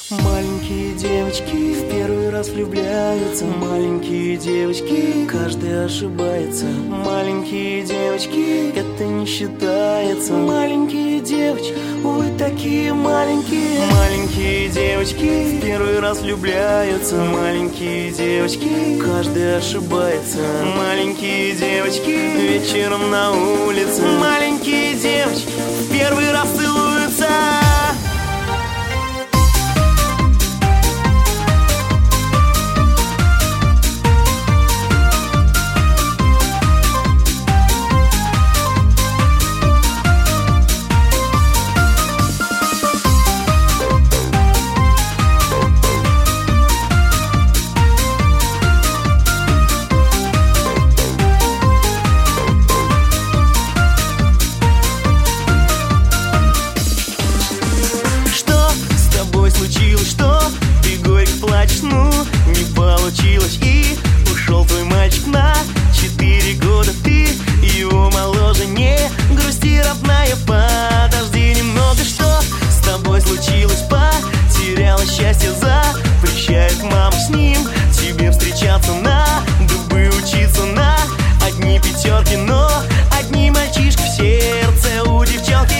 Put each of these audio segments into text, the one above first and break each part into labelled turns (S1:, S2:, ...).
S1: Маленькие девочки в первый раз влюбляются. Маленькие девочки, каждый ошибается. Маленькие девочки, это не считается. Маленькие девочки, вы такие маленькие. Маленькие девочки в первый раз влюбляются. Маленькие девочки, каждый ошибается. Маленькие девочки, вечером на улице. Маленькие девочки в первый раз целуются. Случилось, что ты горько плачешь, ну, не получилось. И ушел твой мальчик на 4 года. Ты его моложе, не грусти, родная, подожди немного. Что с тобой случилось? Потеряла счастье, запрещает мама с ним тебе встречаться, на дубы учиться, на одни пятерки, но одни мальчишки в сердце у девчонки.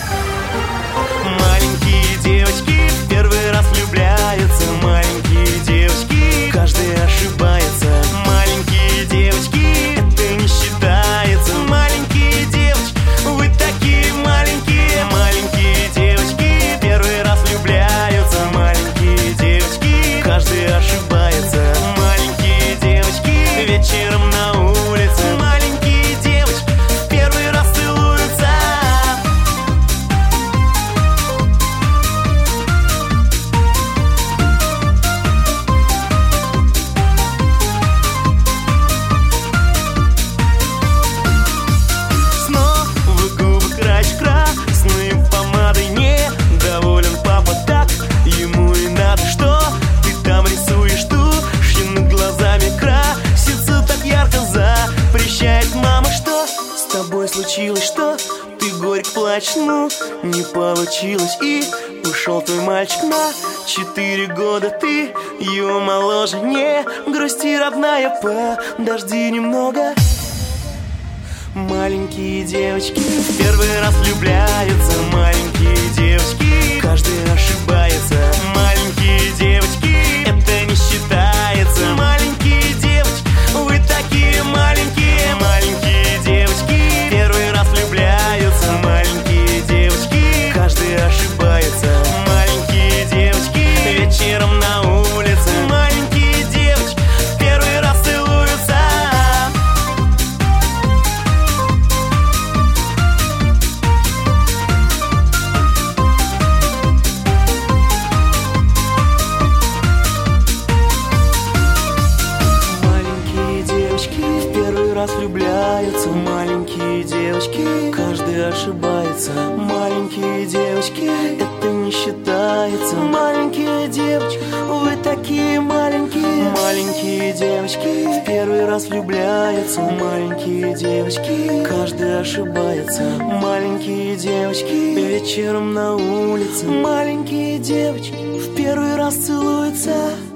S1: Маленькие девочки в первый раз влюбляются. Маленькие девочки, каждый ошибается. Маленькие девочки, это не считается. Маленькие девочки, вы такие маленькие. Маленькие девочки в первый раз влюбляются. Маленькие девочки, каждый ошибается. Маленькие девочки, вечером на улице. Маленькие девочки в первый раз целуются. Красной помадой недоволен папа, так ему и надо. Что ты там рисуешь? Тушь над глазами красится так ярко, запрещает мама. Что с тобой случилось? Что ты горько плачешь? Ну, не получилось. И ушел твой мальчик на 4 года. Ты его моложе, не грусти, родная, подожди немного. Маленькие девочки в первый раз влюбляются. Маленькие девочки, каждый ошибается. Маленькие девочки, это не считается. Маленькие девочки, вы такие маленькие. Маленькие девочки в первый раз влюбляются. Маленькие девочки, каждый ошибается. Маленькие девочки, вечером на улице. Маленькие девочки в первый раз целуются. Влюбляются. Маленькие девочки, каждый ошибается. Маленькие девочки, это не считается. Маленькие девочки, вы такие маленькие. Маленькие девочки в первый раз влюбляются. Маленькие девочки, каждый ошибается. Маленькие девочки, вечером на улице. Маленькие девочки в первый раз целуются.